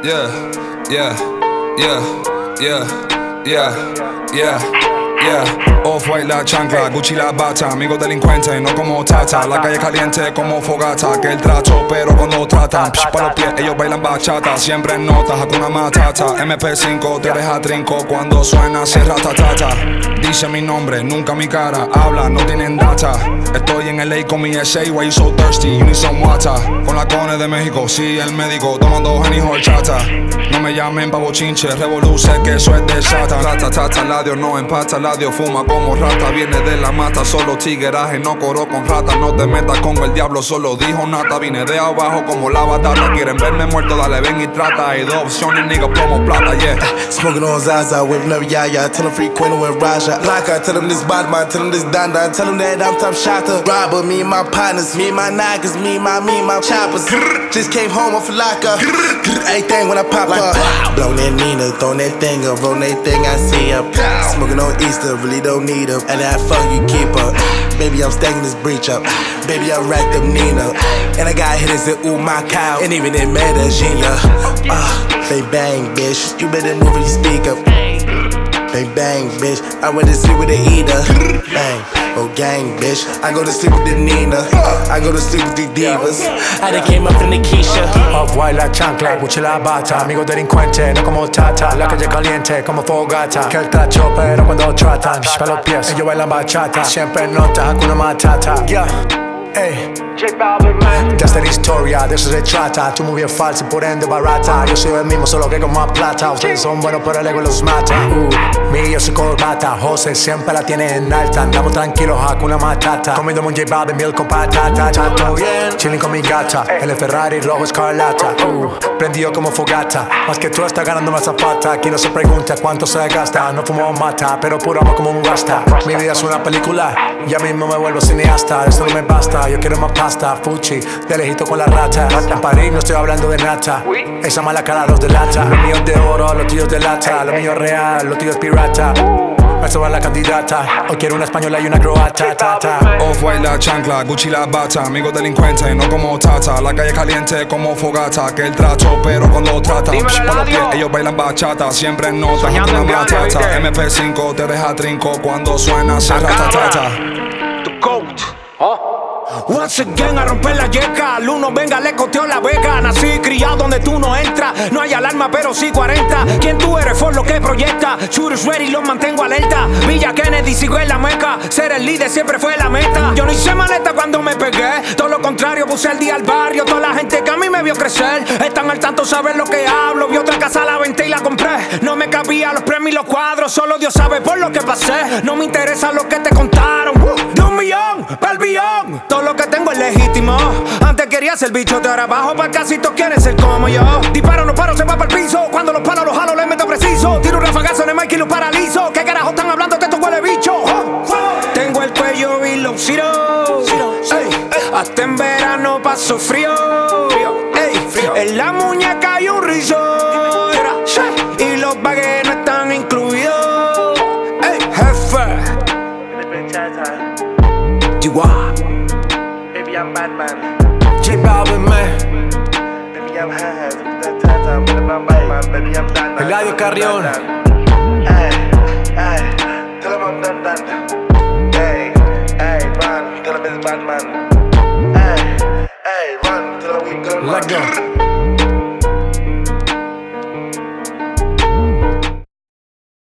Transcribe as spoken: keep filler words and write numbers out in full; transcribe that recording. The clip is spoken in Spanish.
yeah, yeah, yeah, yeah, yeah, yeah, yeah. Off-white la chancla, Gucci la bata. Amigos delincuentes, no como Tata. La calle caliente como fogata. Que el tracho, pero cuando tratan psh, pa' los pies, ellos bailan bachata. Siempre en notas, Hakuna Matata. M P cinco te deja trinco cuando suena se ratatata. Dice mi nombre, nunca mi cara. Habla, no tienen data. Estoy en L A con mi S A. Why you so thirsty? You need some water. Con la Cone de México, sí, el médico. Tomando Henny horchata. No me llamen pa' bochinche, revoluce que eso es de Satan. Ratatata, ladio no empata, ladio fuma como rata. Viene de la mata, solo tigueraje, no coro con rata. No te metas con el diablo, solo dijo nata. Vine de abajo como la batata. Quieren verme muerto, dale ven y trata. Hay dos opciones, nigga, plomo plata, yeah. Smoking on Zaza with Love Yaya. Tell him free Quinn with Raja. Like I tell him this bad man, tell him this Danda. Tell him that I'm top shotter. Robber, me and my partners, me and my niggas, me and my, me and my choppers. Just came home off a locker. Everything when I pop like, up. Blow that Nina, throw that thing up, roll that thing I see up. Smoking on Easter, really don't need up. And that fuck you keep up. Baby, I'm stacking this breach up. Baby, I racked up Nina. And I got hitters in ooh my cow. And even in Medellin, yeah. Uh, they bang, bitch. You better move when you speak up. Bang, bang, bitch. I went to sleep with the eater. Bang. Oh, gang, bitch. I go to sleep with the Nina. I go to sleep with the divas. I done came up in the Keisha. Off-white la chancla, Gucci la bata. Amigo delincuente, no como Tata. La calle caliente como fogata. Que el tracho, pero cuando tratan pa' los pies, ellos bailan bachata. Siempre en nota, Hakuna Matata. Yeah, ey. De esta historia, de eso se trata. Tu movie es falsa y por ende barata. Yo soy el mismo, solo que con más plata. Ustedes son buenos, pero el ego los mata. uh, Mi yo soy corbata. José siempre la tiene en alta. Andamos tranquilos, Hakuna Matata. Comiendo un J Balvin, miel con patata. Chato bien, chilling con mi gata. El Ferrari rojo escarlata. uh, Prendido como fogata. Más que tú estás ganando más zapata. Aquí no se pregunta cuánto se gasta. No fumo mata, pero puro amo como un rasta. Mi vida es una película, ya mismo me vuelvo cineasta. Eso no me basta, yo quiero más pasta. Fuchi, de lejito con la rata. En París no estoy hablando de nata. Esa mala cara los delata. Los míos de oro, los tuyos de lata. Lo mío real, los tuyos pirata. Me sobra la candidata. Hoy quiero una española y una croata. Off-white la chancla, Gucci la bata. Amigos delincuentes, no como Tata. La calle caliente como fogata. Que el tracho, pero cuando tratan pa' los pies, ellos bailan bachata. Siempre en nota, Hakuna Matata. M P cinco te deja trinco cuando suena se ratatata. The GOAT. Oh. Once again a romper la yeca. Al uno venga le coteó la beca. Nací criado donde tú no entras. No hay alarma pero sí cuarenta. ¿Quién tú eres? For lo que proyecta. Shooters ready, los mantengo alerta. Villa Kennedy sigo en la meca. Ser el líder siempre fue la meta. Yo no hice maleta cuando me pegué. Todo lo contrario, puse el día al barrio. Toda la gente que a mí me vio crecer están al tanto, saben lo que hablo. Vi otra casa, la venté y la compré. No me cabía los premios y los cuadros. Solo Dios sabe por lo que pasé. No me interesa lo que te contaron. De un millón pa'l billón. Todo lo que tengo es legítimo. Antes quería ser bicho, de ahora abajo pa' casi todos quieren ser como yo. Disparo, no paro, se va pa'l piso. Cuando los palos los jalo, les meto preciso. Tiro un rafagazo en el mic y lo paralizo. ¿Qué carajo están hablando que esto huele bicho? Oh. Tengo el cuello y los ciro. Hasta en verano paso frío. Ey. En la muñeca hay un rizo. Y los baguettes no están incluidos. Ey, jefe. Chihuahua. Baby, I'm Batman. J Balvin, man. Baby, I'm high. Baby, I'm Batman. Baby, I'm Batman. Eladio Carrión. Hey, hey, tell him I'm done, done. Hey, hey, run, tell him it's Batman. Hey, hey, run, tell him we good, man. Let go.